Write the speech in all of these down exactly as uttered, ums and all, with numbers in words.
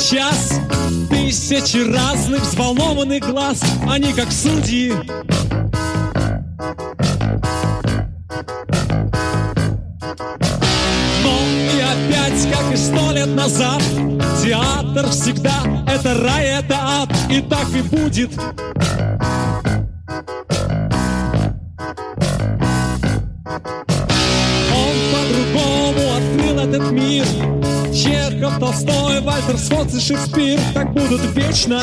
час. Тысячи разных взволнованных глаз, они как судьи. Но и опять, как и сто лет назад, театр всегда это рай, это ад, и так и будет. Он по-другому открыл этот мир. Чехов, Толстой, Вальтер Скотт и Шекспир так будут вечно.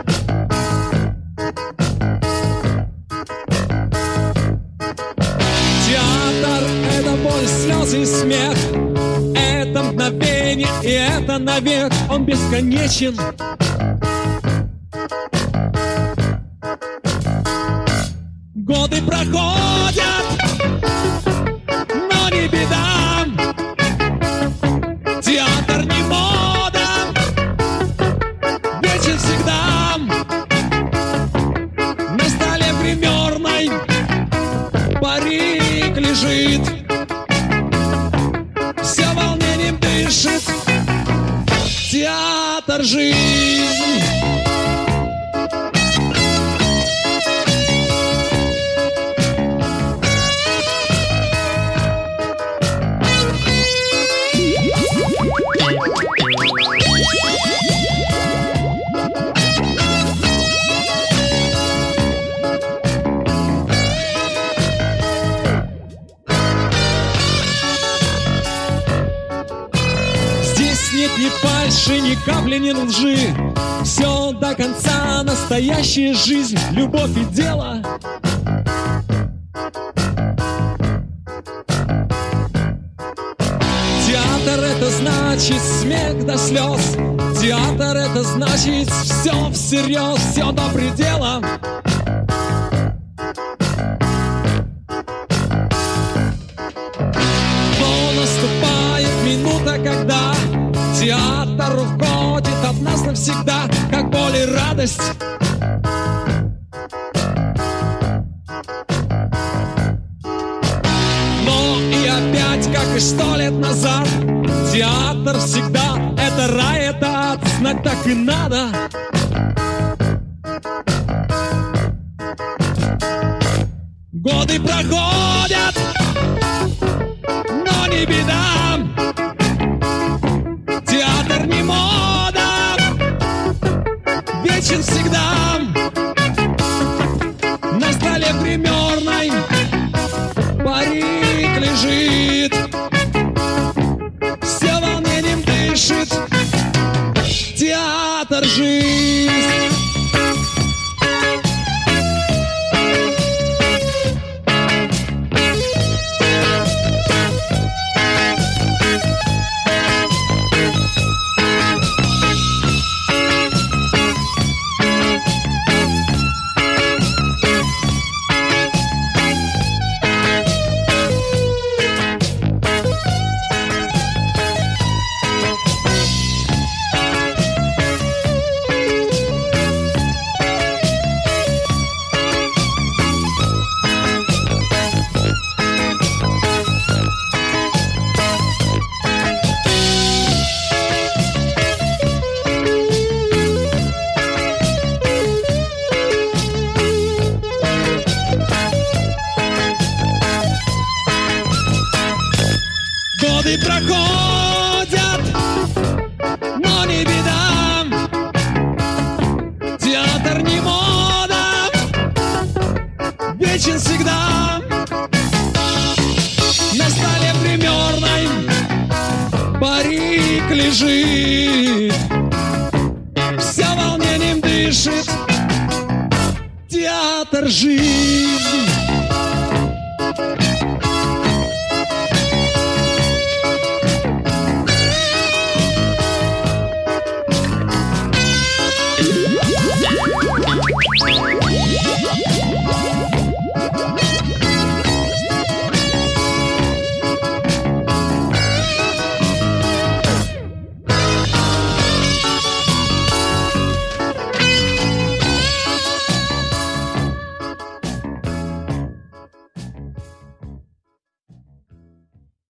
Театр — это боль, слезы и смех. Это мгновение, и это навек. Он бесконечен. Годы проходят, но не беда. Театр не мода, вечен всегда. На столе в гримерной парик лежит, все волнением дышит. Театр — жизнь. Нет ни фальши, ни капли, ни лжи. Все до конца, настоящая жизнь, любовь и дело. Театр — это значит смех до слез. Театр — это значит все всерьез, все до предела. Но наступает минута, когда театр уходит от нас навсегда, как боль и радость. Но и опять, как и сто лет назад, театр всегда это рай, это ад, знать так и надо. Годы проходят, но не беда. Театр не мода, вечен всегда. На столе в гримерной парик лежит, все волнением дышит. Театр — жизнь. Годы проходят, но не беда. Театр не мода, вечен всегда. На столе в гримерной парик лежит, все волнением дышит. Театр — жизнь.